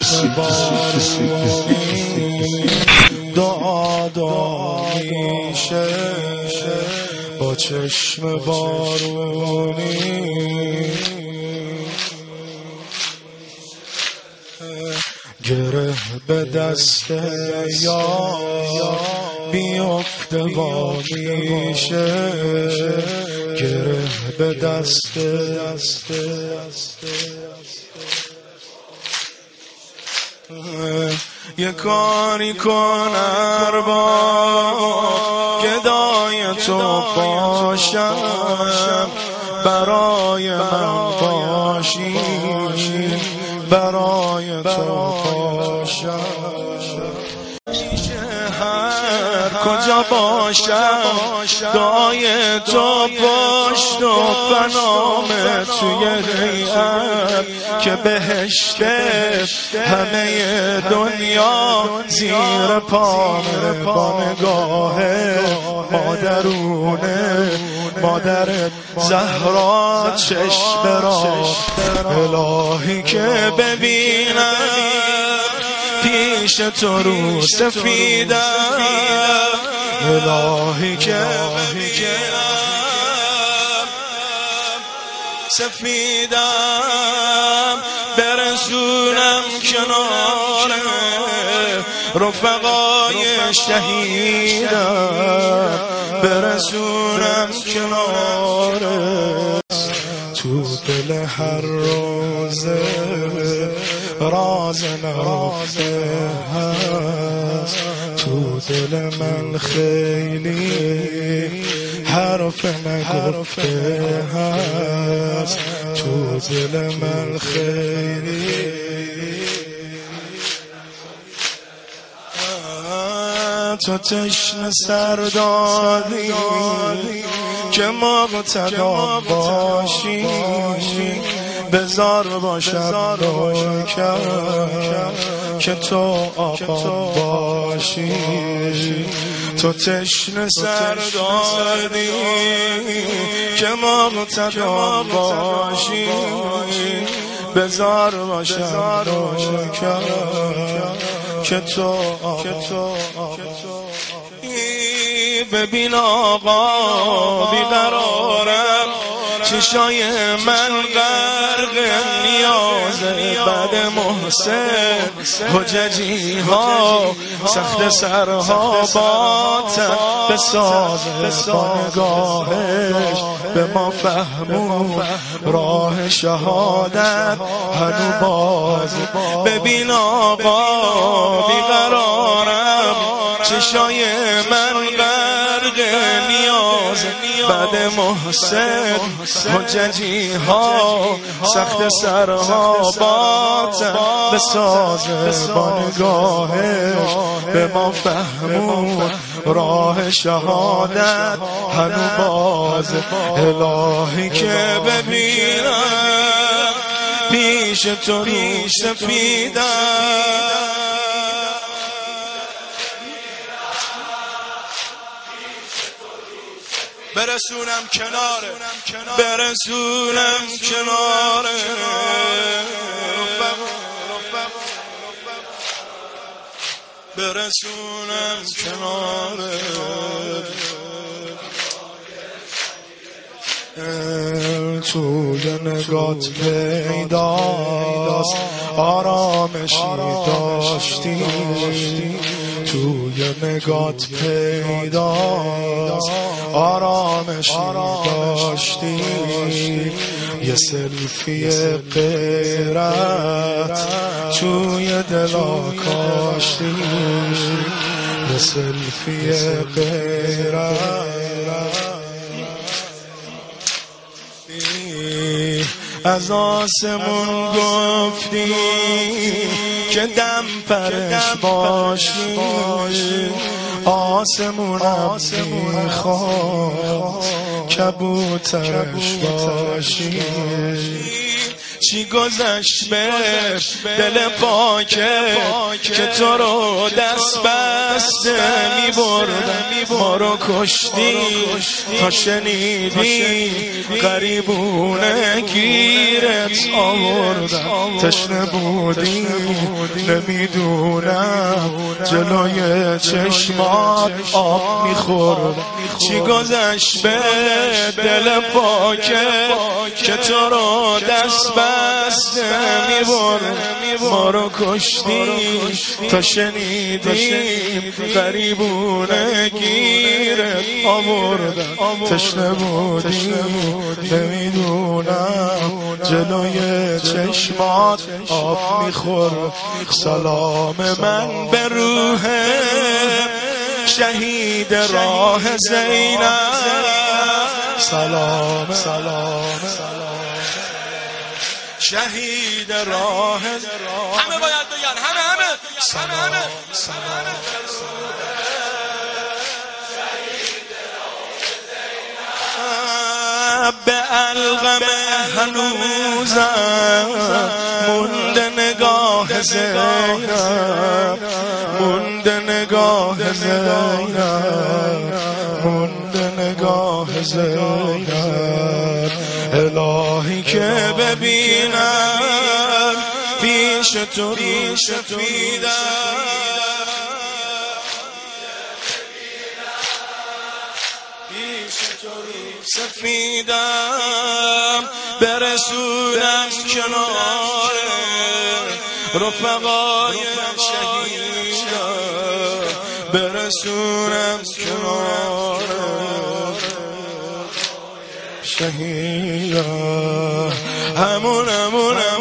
چشم بارونی دعا میشه با چشم بارونی گره به دست یار بیفته وا میشه گره به دست یه کاری کن ارباب گدای تو باشم برای من باشی برای تو باشم هر کجا باشم دعای تو پشت و پنام توی ریه‌ام که بهشته همه دنیا زیر پامه با نگاه مادرونه مادرت زهرا چشم را الهی که ببینم پیش تو رو سفیدم الهی که ببینم سفیدم برسونم کنار رفقای شهیدم برسونم کنار تو دل هر روزه راز نرفته هست تو دل من خیلی حرف نگفته هست تو دل من خیلی تو تشنه سر دادی که مقتدا باشی بزار باشم که تو آقا باشی تو تشنه سر دادی که مقتدا باشی بزار باشم که تو آقا ببین آقا بیقرارم چشای من غرق نیازه بعد محسن حججی ها سخت سرها باتن بسازه با نگاهش به ما فهمون راه شهادت هنو باز ببین آقا بیقرارم چشای من غرق نیاز بعد محسن حججی ها سخت سرها باتن بسازه با نگاهش به ما فهمون راه شهادت هنو باز الهی که ببینم پیش تو رو سفیدم برسونم کناره برسونم کناره برسونم کناره توی نگات پیداست آرامشی داشتی توی نگات پیداست آرامشی داشتی یه سلفی غیرت توی دلا کاشتی یه سلفی غیرت از آسمون گفتی که دم پرش باشی آسمونم میخواد کبوترش باشی چی گذشت به دل پاکه که تو رو دست بسته میبردم ما رو کشتی تا شنیدی غریبونه گیرت آوردم تشنه بودی نمیدونم جلوی چشمات آب میخوردم چی گذشت به دل پاکه که تو رو دست بسته میبردم ما رو کشتی تا شنیدی غریبونه گیرت آوردم تشنه بودی نمیدونم جلوی چشمات آب میخورد سلام من به روح شهید راه زینب سلام شهید راه همه باید بگن همه سلام به علقم هنوزم مونده نگاه زینب مونده نگاه زینب مونده نگاه زینب الهی که ببینم پیش تو سفیدم سفیدم برسونم کنار رفقای شهیدم برسونم کنار شهیدم همون